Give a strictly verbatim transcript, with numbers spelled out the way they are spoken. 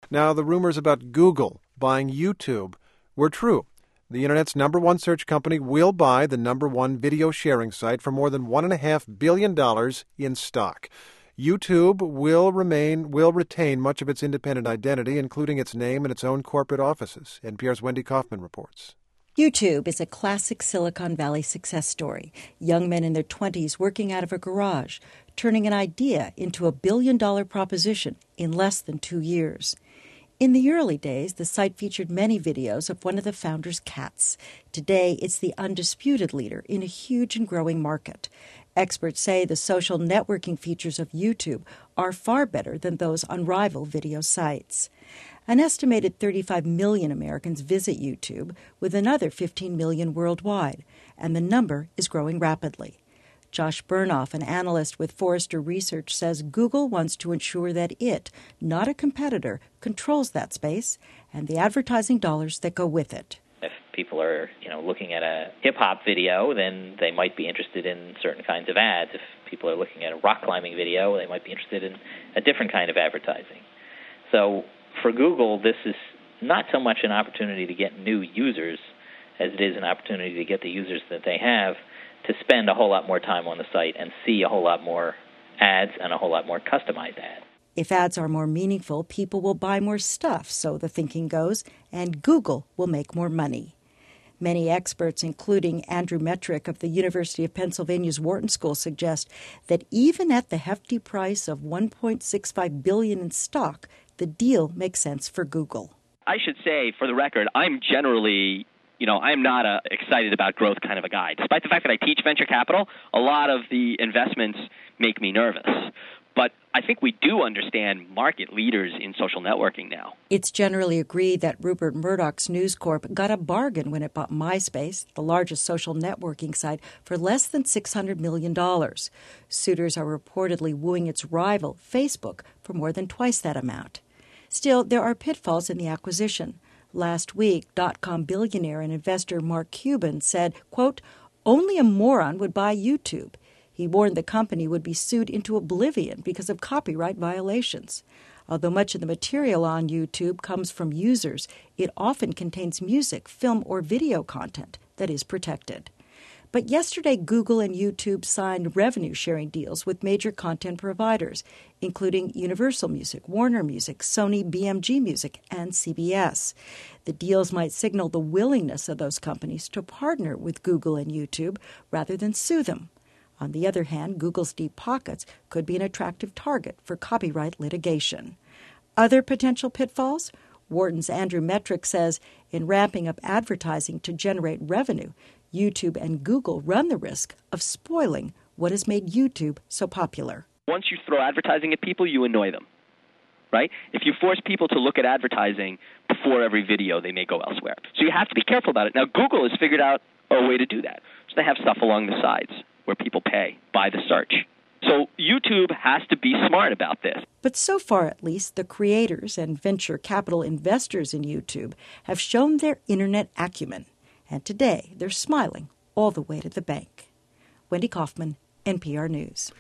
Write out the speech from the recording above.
Now, the rumors about Google buying YouTube were true. The Internet's number one search company will buy the number one video sharing site for more than one point five billion dollars in stock. YouTube will remain will retain much of its independent identity, including its name and its own corporate offices. N P R's Wendy Kaufman reports. YouTube is a classic Silicon Valley success story. Young men in their twenties working out of a garage, turning an idea into a billion-dollar proposition in less than two years. In the early days, the site featured many videos of one of the founders' cats. Today, it's the undisputed leader in a huge and growing market. Experts say the social networking features of YouTube are far better than those on rival video sites. An estimated thirty-five million Americans visit YouTube, with another fifteen million worldwide, and the number is growing rapidly. Josh Bernoff, an analyst with Forrester Research, says Google wants to ensure that it, not a competitor, controls that space and the advertising dollars that go with it. If people are, you know, looking at a hip-hop video, then they might be interested in certain kinds of ads. If people are looking at a rock climbing video, they might be interested in a different kind of advertising. So for Google, this is not so much an opportunity to get new users as it is an opportunity to get the users that they have to spend a whole lot more time on the site and see a whole lot more ads and a whole lot more customized ads. If ads are more meaningful, people will buy more stuff, so the thinking goes, and Google will make more money. Many experts, including Andrew Metrick of the University of Pennsylvania's Wharton School, suggest that even at the hefty price of one point six five billion dollars in stock, the deal makes sense for Google. I should say, for the record, I'm generally, you know, I'm not a excited about growth kind of a guy. Despite the fact that I teach venture capital, a lot of the investments make me nervous. But I think we do understand market leaders in social networking now. It's generally agreed that Rupert Murdoch's News Corp got a bargain when it bought MySpace, the largest social networking site, for less than six hundred million dollars. Suitors are reportedly wooing its rival, Facebook, for more than twice that amount. Still, there are pitfalls in the acquisition. Last week, dot-com billionaire and investor Mark Cuban said, quote, "Only a moron would buy YouTube." He warned the company would be sued into oblivion because of copyright violations. Although much of the material on YouTube comes from users, it often contains music, film, or video content that is protected. But yesterday, Google and YouTube signed revenue-sharing deals with major content providers, including Universal Music, Warner Music, Sony, B M G Music, and C B S. The deals might signal the willingness of those companies to partner with Google and YouTube rather than sue them. On the other hand, Google's deep pockets could be an attractive target for copyright litigation. Other potential pitfalls? Wharton's Andrew Metrick says in ramping up advertising to generate revenue, YouTube and Google run the risk of spoiling what has made YouTube so popular. Once you throw advertising at people, you annoy them, right? If you force people to look at advertising before every video, they may go elsewhere. So you have to be careful about it. Now, Google has figured out a way to do that. So they have stuff along the sides where people pay by the search. So YouTube has to be smart about this. But so far, at least, the creators and venture capital investors in YouTube have shown their internet acumen. And today, they're smiling all the way to the bank. Wendy Kaufman, N P R News.